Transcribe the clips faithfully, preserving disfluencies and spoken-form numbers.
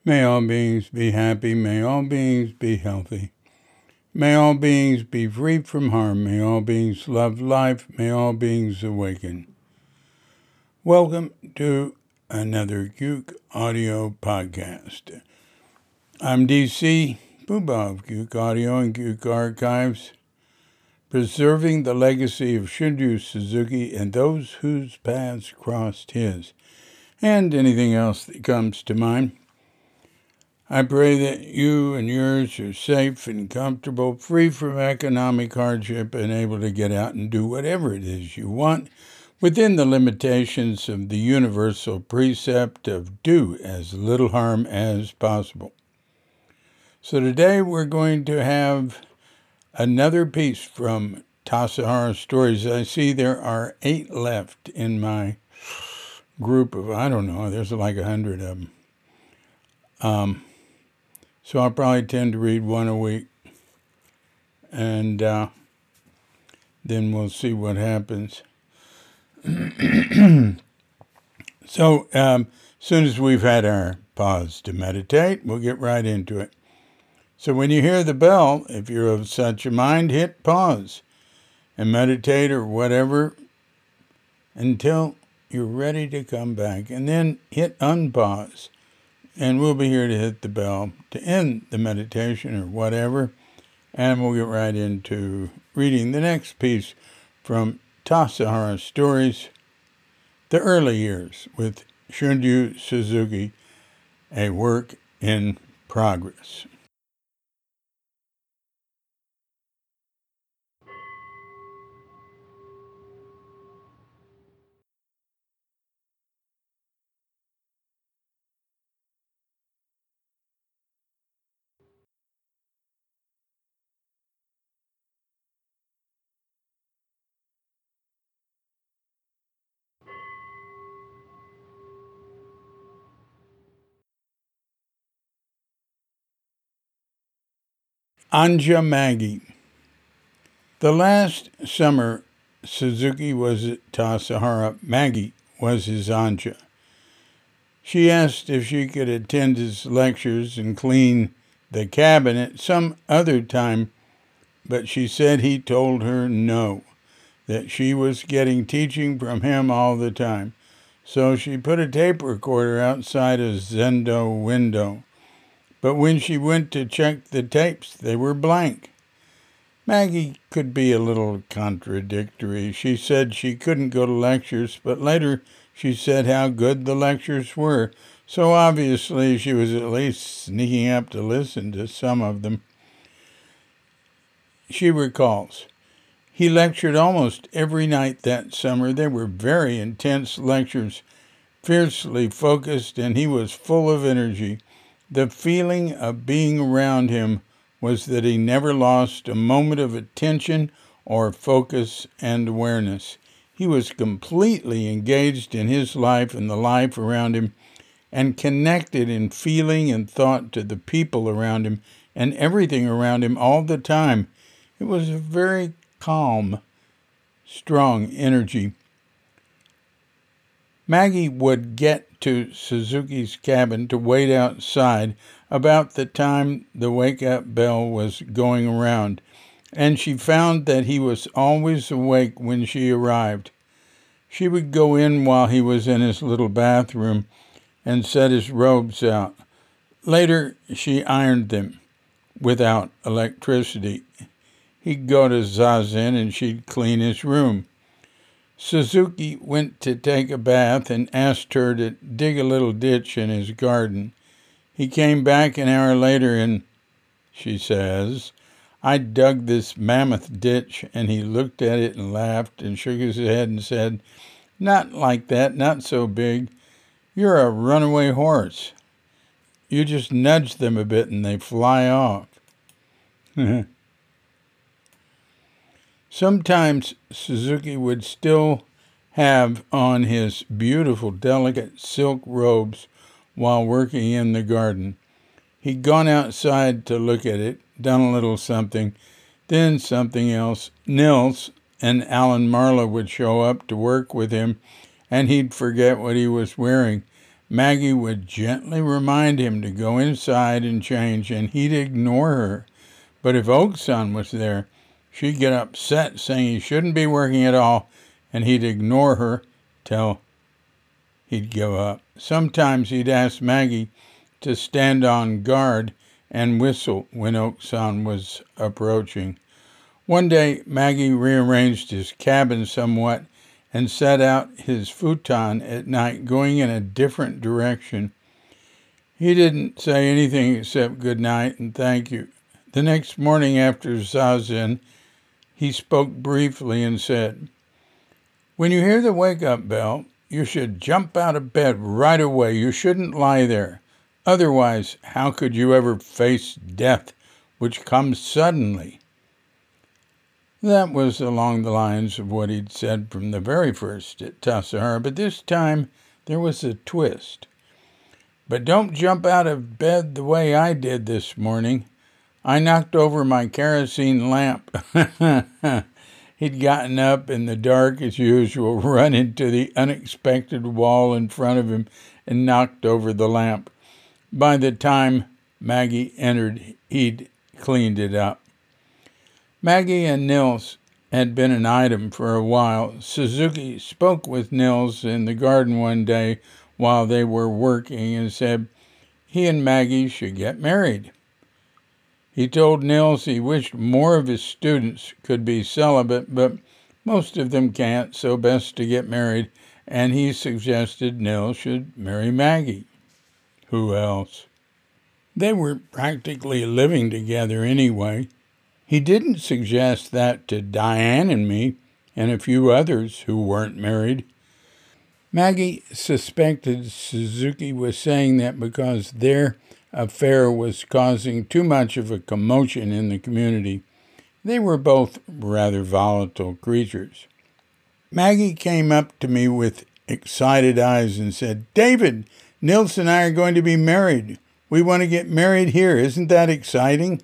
May all beings be happy. May all beings be healthy. May all beings be free from harm. May all beings love life. May all beings awaken. Welcome to another Gook Audio podcast. I'm D C, Poobah of Gook Audio and Gook Archives, preserving the legacy of Shunryu Suzuki and those whose paths crossed his, and anything else that comes to mind. I pray that you and yours are safe and comfortable, free from economic hardship, and able to get out and do whatever it is you want within the limitations of the universal precept of do as little harm as possible. So today we're going to have another piece from Tassajara Stories. I see there are eight left in my group of, I don't know, there's like a hundred of them. Um, so I'll probably tend to read one a week, and uh, then we'll see what happens. So um, as soon as we've had our pause to meditate, we'll get right into it. So when you hear the bell, if you're of such a mind, hit pause and meditate or whatever until you're ready to come back, and then hit unpause. And we'll be here to hit the bell to end the meditation or whatever. And we'll get right into reading the next piece from Tassajara Stories, The Early Years with Shunryu Suzuki, a work in progress. Anja Maggie. The last summer Suzuki was at Tassajara, Maggie was his Anja. She asked if she could attend his lectures and clean the cabinet some other time, but she said he told her no, that she was getting teaching from him all the time. So she put a tape recorder outside a Zendo window. But when she went to check the tapes, they were blank. Maggie could be a little contradictory. She said she couldn't go to lectures, but later she said how good the lectures were. So obviously she was at least sneaking up to listen to some of them. She recalls, he lectured almost every night that summer. They were very intense lectures, fiercely focused, and he was full of energy. The feeling of being around him was that he never lost a moment of attention or focus and awareness. He was completely engaged in his life and the life around him, and connected in feeling and thought to the people around him and everything around him all the time. It was a very calm, strong energy. Maggie would get to Suzuki's cabin to wait outside about the time the wake-up bell was going around, and she found that he was always awake when she arrived. She would go in while he was in his little bathroom and set his robes out. Later, she ironed them without electricity. He'd go to Zazen and she'd clean his room. Suzuki went to take a bath and asked her to dig a little ditch in his garden. He came back an hour later and, she says, I dug this mammoth ditch, and he looked at it and laughed and shook his head and said, not like that, not so big. You're a runaway horse. You just nudge them a bit and they fly off. Sometimes Suzuki would still have on his beautiful, delicate silk robes while working in the garden. He'd gone outside to look at it, done a little something, then something else. Nils and Alan Marla would show up to work with him, and he'd forget what he was wearing. Maggie would gently remind him to go inside and change, and he'd ignore her. But if Oakson was there, she'd get upset, saying he shouldn't be working at all, and he'd ignore her till he'd give up. Sometimes he'd ask Maggie to stand on guard and whistle when Oakson was approaching. One day, Maggie rearranged his cabin somewhat and set out his futon at night, going in a different direction. He didn't say anything except good night and thank you. The next morning after zazen, he spoke briefly and said, "When you hear the wake-up bell, you should jump out of bed right away. You shouldn't lie there. Otherwise, how could you ever face death, which comes suddenly?" That was along the lines of what he'd said from the very first at Tassajara, Hara, but this time there was a twist. "But don't jump out of bed the way I did this morning. I knocked over my kerosene lamp." He'd gotten up in the dark as usual, run into the unexpected wall in front of him, and knocked over the lamp. By the time Maggie entered, he'd cleaned it up. Maggie and Nils had been an item for a while. Suzuki spoke with Nils in the garden one day while they were working and said he and Maggie should get married. He told Nils he wished more of his students could be celibate, but most of them can't, so best to get married, and he suggested Nils should marry Maggie. Who else? They were practically living together anyway. He didn't suggest that to Diane and me, and a few others who weren't married. Maggie suspected Suzuki was saying that because their affair was causing too much of a commotion in the community. They were both rather volatile creatures. Maggie came up to me with excited eyes and said, "David, Nils and I are going to be married. We want to get married here. Isn't that exciting?"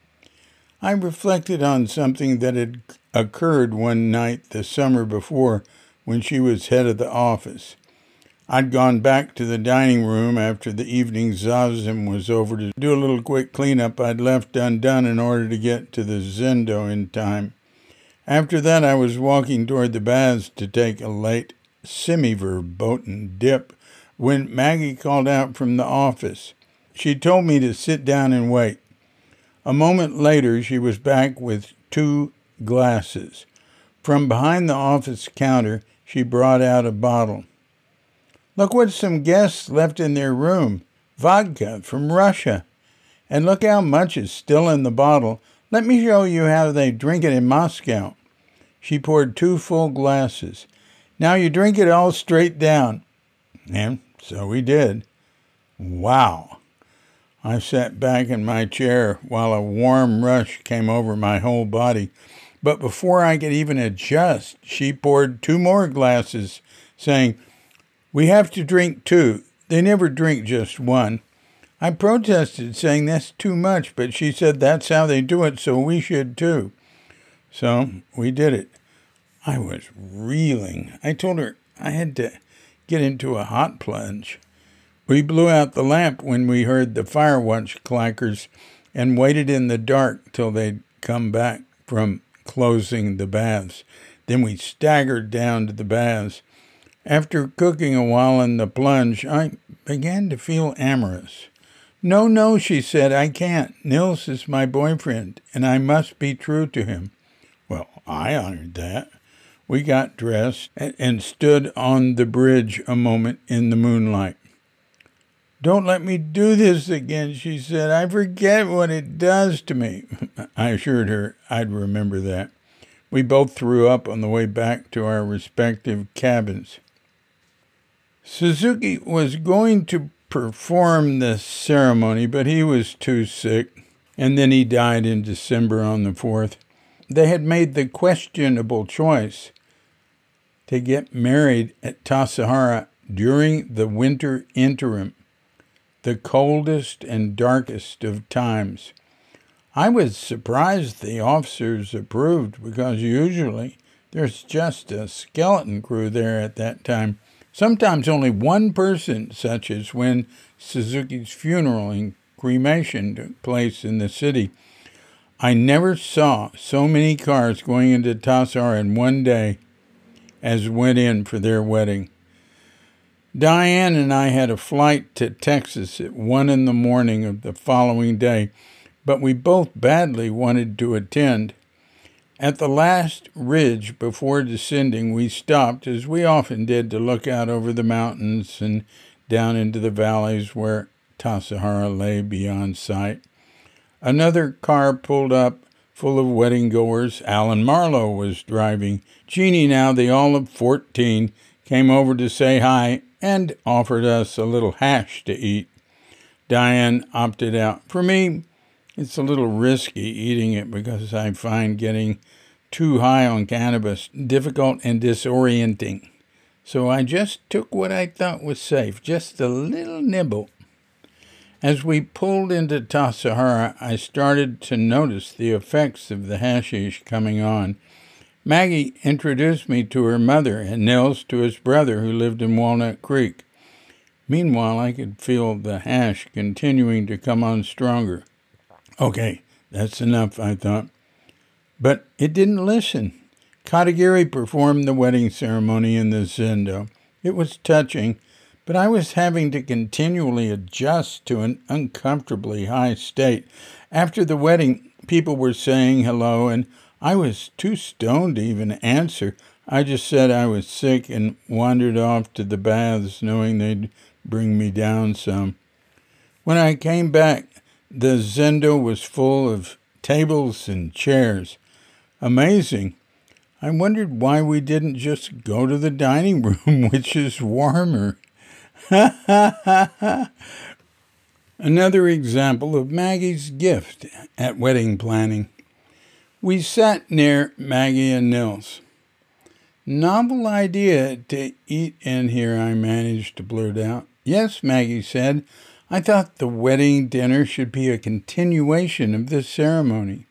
I reflected on something that had occurred one night the summer before when she was head of the office. I'd gone back to the dining room after the evening zazen was over to do a little quick cleanup I'd left undone in order to get to the Zendo in time. After that, I was walking toward the baths to take a late semi-verboten dip when Maggie called out from the office. She told me to sit down and wait. A moment later, she was back with two glasses. From behind the office counter, she brought out a bottle. "Look what some guests left in their room. Vodka from Russia. And look how much is still in the bottle. Let me show you how they drink it in Moscow." She poured two full glasses. "Now you drink it all straight down." And so we did. Wow. I sat back in my chair while a warm rush came over my whole body. But before I could even adjust, she poured two more glasses, saying, "We have to drink two. They never drink just one." I protested, saying that's too much, but she said that's how they do it, so we should too. So we did it. I was reeling. I told her I had to get into a hot plunge. We blew out the lamp when we heard the fire watch clackers and waited in the dark till they'd come back from closing the baths. Then we staggered down to the baths. After cooking a while in the plunge, I began to feel amorous. "No, no," she said, "I can't. Nils is my boyfriend, and I must be true to him." Well, I honored that. We got dressed and stood on the bridge a moment in the moonlight. "Don't let me do this again," she said. "I forget what it does to me." I assured her I'd remember that. We both threw up on the way back to our respective cabins. Suzuki was going to perform the ceremony, but he was too sick, and then he died in December on the fourth. They had made the questionable choice to get married at Tassajara Hara during the winter interim, the coldest and darkest of times. I was surprised the officers approved, because usually there's just a skeleton crew there at that time, Sometimes only one person, such as when Suzuki's funeral and cremation took place in the city. I never saw so many cars going into Tassajara in one day as went in for their wedding. Diane and I had a flight to Texas at one in the morning of the following day, but we both badly wanted to attend. At the last ridge before descending, we stopped, as we often did, to look out over the mountains and down into the valleys where Tassajara lay beyond sight. Another car pulled up, full of wedding-goers. Alan Marlowe was driving. Jeannie, now the all of fourteen, came over to say hi and offered us a little hash to eat. Diane opted out. For me, it's a little risky eating it because I find getting too high on cannabis difficult and disorienting. So I just took what I thought was safe, just a little nibble. As we pulled into Tassajara, I started to notice the effects of the hashish coming on. Maggie introduced me to her mother and Nils to his brother who lived in Walnut Creek. Meanwhile, I could feel the hash continuing to come on stronger. Okay, that's enough, I thought. But it didn't listen. Katagiri performed the wedding ceremony in the zendo. It was touching, but I was having to continually adjust to an uncomfortably high state. After the wedding, people were saying hello, and I was too stoned to even answer. I just said I was sick and wandered off to the baths, knowing they'd bring me down some. When I came back, the zendo was full of tables and chairs. Amazing. I wondered why we didn't just go to the dining room, which is warmer. Another example of Maggie's gift at wedding planning. We sat near Maggie and Nils. Novel idea to eat in here, I managed to blurt out. Yes, Maggie said. I thought the wedding dinner should be a continuation of this ceremony.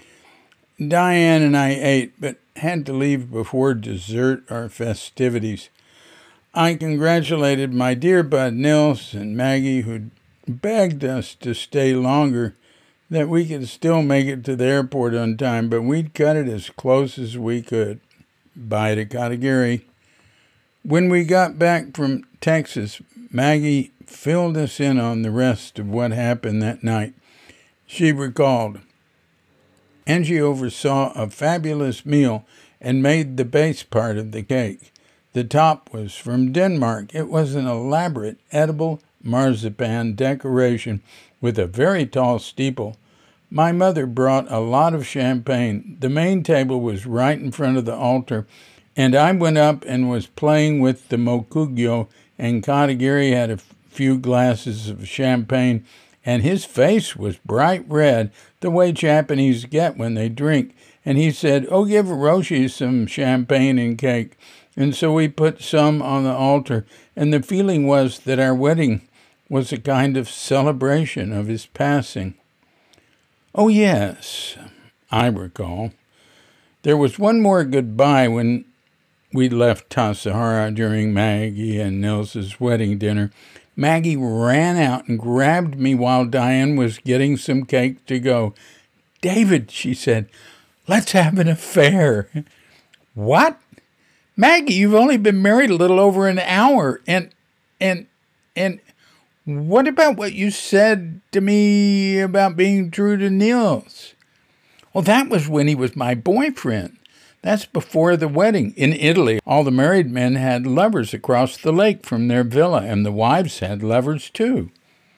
Diane and I ate, but had to leave before dessert or festivities. I congratulated my dear bud Nils and Maggie, who'd begged us to stay longer, that we could still make it to the airport on time, but we'd cut it as close as we could. Bye to Katagiri. When we got back from Texas, Maggie filled us in on the rest of what happened that night. She recalled, Angie oversaw a fabulous meal and made the base part of the cake. The top was from Denmark. It was an elaborate edible marzipan decoration with a very tall steeple. My mother brought a lot of champagne. The main table was right in front of the altar, and I went up and was playing with the mokugyo, and Katagiri had a few glasses of champagne, and his face was bright red, the way Japanese get when they drink. And he said, oh, give Roshi some champagne and cake. And so we put some on the altar, and the feeling was that our wedding was a kind of celebration of his passing. Oh, yes, I recall. There was one more goodbye when we left Tassajara during Maggie and Nils's wedding dinner. Maggie ran out and grabbed me while Diane was getting some cake to go. David, she said, let's have an affair. What? Maggie, you've only been married a little over an hour. And, and, and what about what you said to me about being true to Nils? Well, that was when he was my boyfriend. That's before the wedding. In Italy, all the married men had lovers across the lake from their villa, and the wives had lovers too.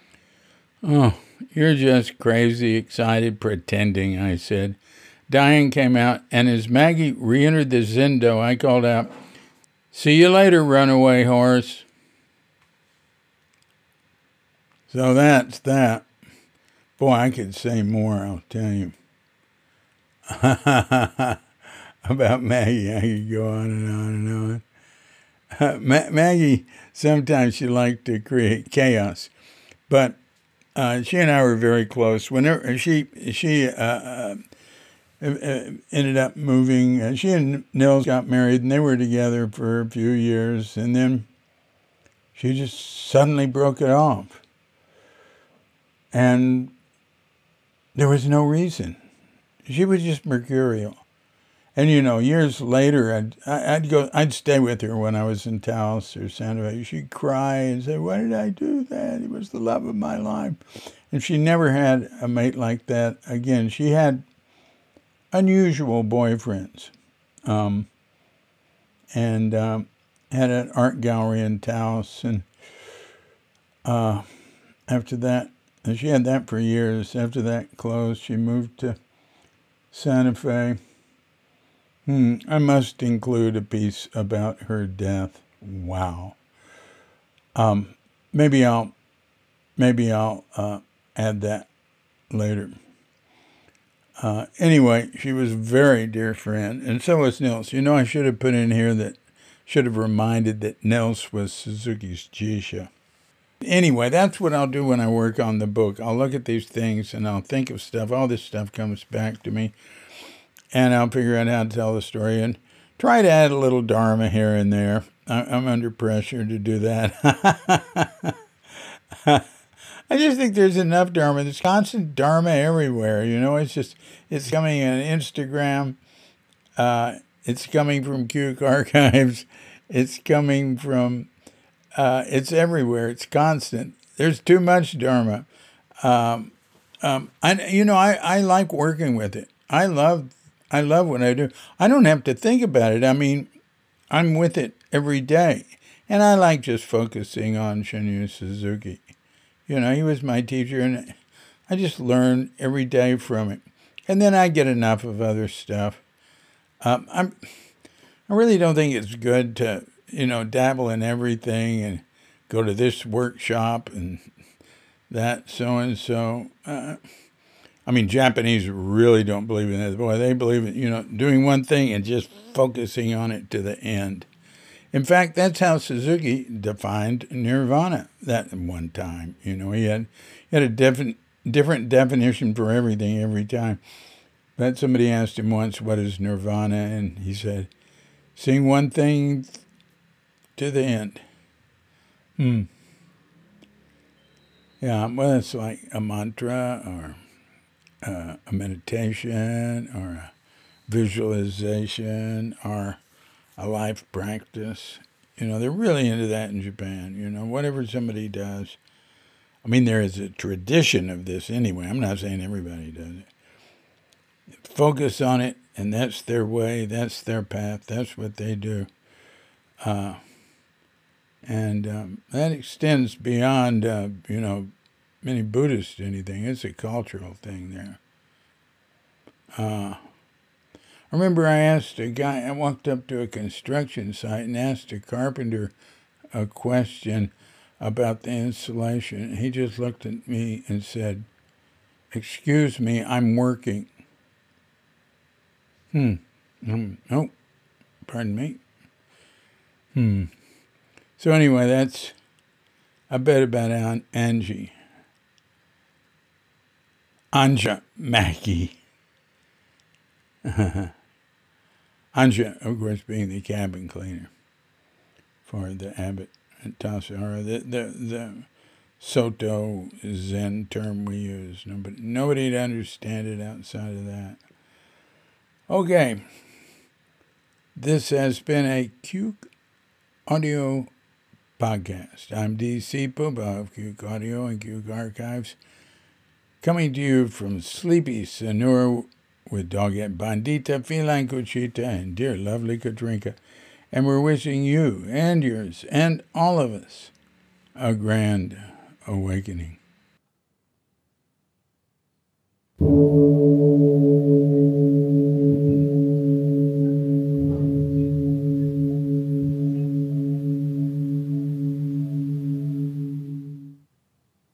Oh, you're just crazy excited pretending, I said. Diane came out, and as Maggie re-entered the zendo, I called out, see you later, runaway horse. So that's that. Boy, I could say more, I'll tell you. About Maggie, I could go on and on and on. Uh, Ma- Maggie, sometimes she liked to create chaos, but uh, she and I were very close. Whenever she she uh, uh, ended up moving, uh, she and Nils got married, and they were together for a few years, and then She just suddenly broke it off. And there was no reason. She was just mercurial. And, you know, years later, I'd, I'd go, I'd stay with her when I was in Taos or Santa Fe. She'd cry and say, why did I do that? He was the love of my life. And she never had a mate like that again. She had unusual boyfriends. Um, and um, had an art gallery in Taos. And uh, after that, and she had that for years. After that closed, she moved to Santa Fe. Hmm, I must include a piece about her death. Wow. Um, maybe I'll, maybe I'll uh, add that later. Uh, anyway, she was a very dear friend, and so was Nils. You know, I should have put in here that, should have reminded that Nils was Suzuki's geisha. Anyway, that's what I'll do when I work on the book. I'll look at these things and I'll think of stuff. All this stuff comes back to me. And I'll figure out how to tell the story and try to add a little Dharma here and there. I'm under pressure to do that. I just think there's enough Dharma. There's constant Dharma everywhere. You know, it's just, it's coming on Instagram. Uh, it's coming from Cuke Archives. It's coming from, uh, it's everywhere. It's constant. There's too much Dharma. Um, um, I, you know, I, I like working with it. I love I love what I do. I don't have to think about it. I mean, I'm with it every day. And I like just focusing on Shunryu Suzuki. You know, he was my teacher, and I just learn every day from it. And then I get enough of other stuff. Um, I'm, I really don't think it's good to, you know, dabble in everything and go to this workshop and that so-and-so. Uh, I mean, Japanese really don't believe in that. Boy, they believe in, you know, doing one thing and just focusing on it to the end. In fact, that's how Suzuki defined nirvana that one time. You know, he had, he had a different, different definition for everything every time. But somebody asked him once, what is nirvana? And he said, seeing one thing to the end. Hmm. Yeah, well, it's like a mantra or Uh, a meditation or a visualization or a life practice. You know, they're really into that in Japan. You know, whatever somebody does. I mean, there is a tradition of this anyway. I'm not saying everybody does it. Focus on it, and that's their way. That's their path. That's what they do. Uh, and um, that extends beyond, uh, you know, many Buddhists anything. It's a cultural thing there. Uh, I remember I asked a guy, I walked up to a construction site and asked a carpenter a question about the installation. He just looked at me and said, excuse me, I'm working. Hmm. Um, oh, pardon me. Hmm. So anyway, that's a bit about An- Angie. Anja Mackie. Anja, of course, being the cabin cleaner for the abbot at Tassajara. The, the, the Soto Zen term we use. Nobody, nobody'd understand it outside of that. Okay. This has been a Cuke Audio podcast. I'm D C Puba of Cuke Audio and Cuke Archives, coming to you from sleepy Sonora with Doggett Bandita, Feline Cuchita, and dear lovely Katrinka. And we're wishing you and yours and all of us a grand awakening.